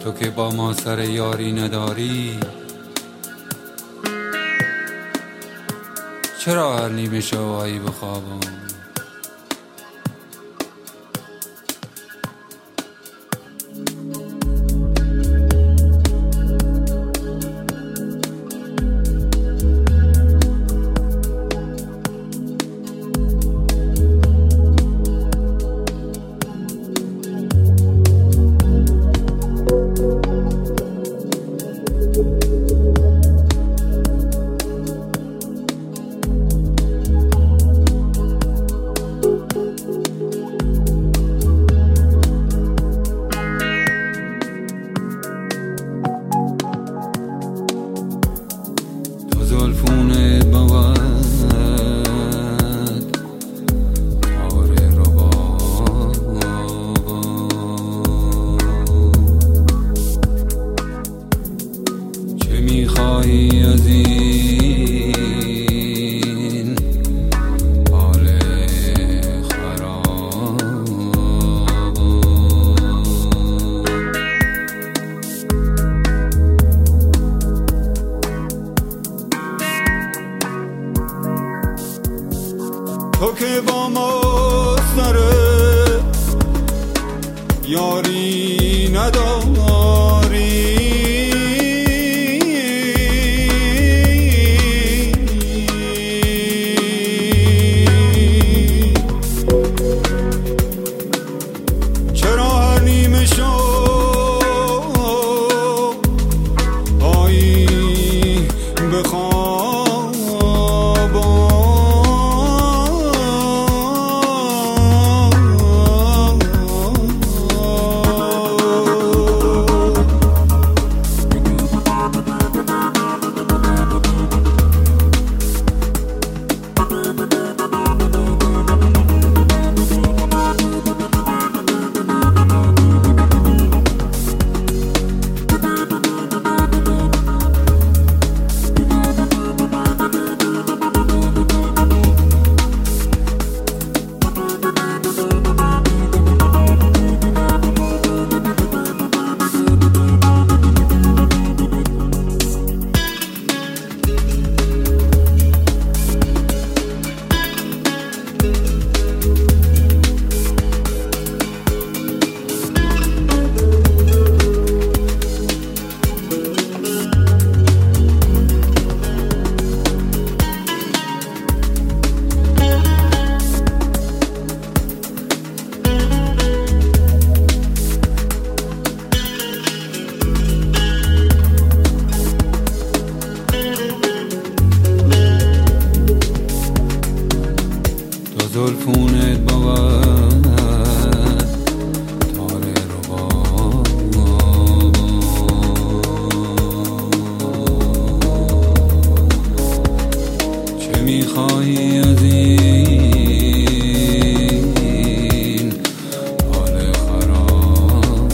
تو که با ما سر یاری نداری، چرا هر نیمه شبایی بخوابم؟ زلفونت بود تاره رباب، چه میخوایی از این حال خراب؟ تو که با ما سر یاری نداری، چرا هر نیمه شب آیی بخوابم؟ زلفونت بود تاره رباب، چه میخوایی از این حال خراب؟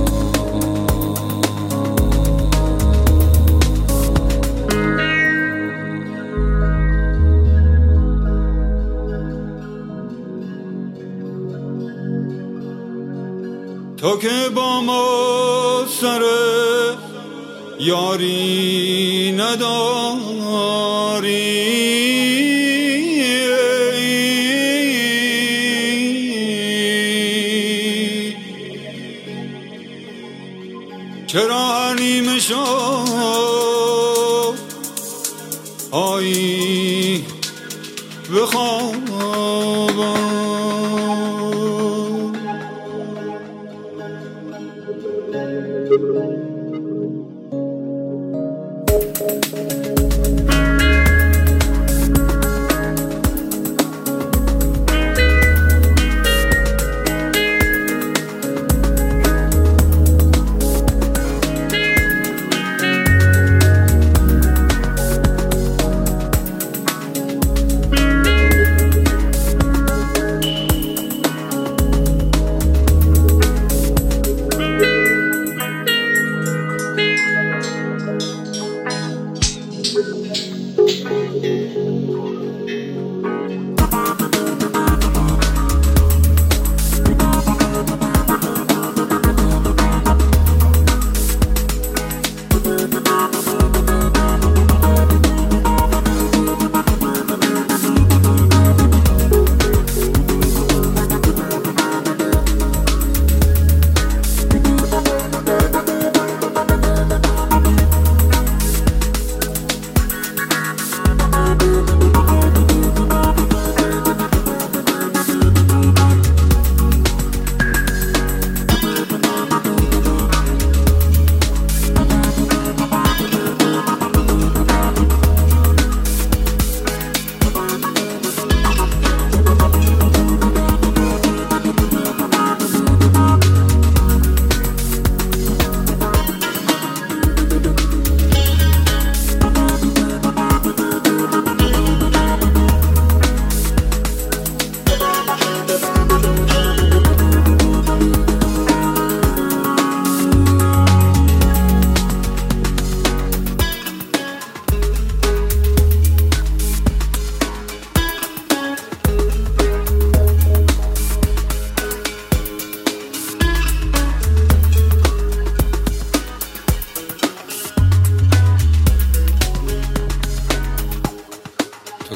تو که با ما سر یاری نداری، چرا هر نیمه شب آیی بخوابم؟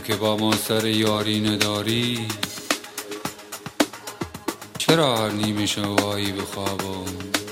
که با ما سر یاری نداری، چرا هر نیمه شبایی به خوابم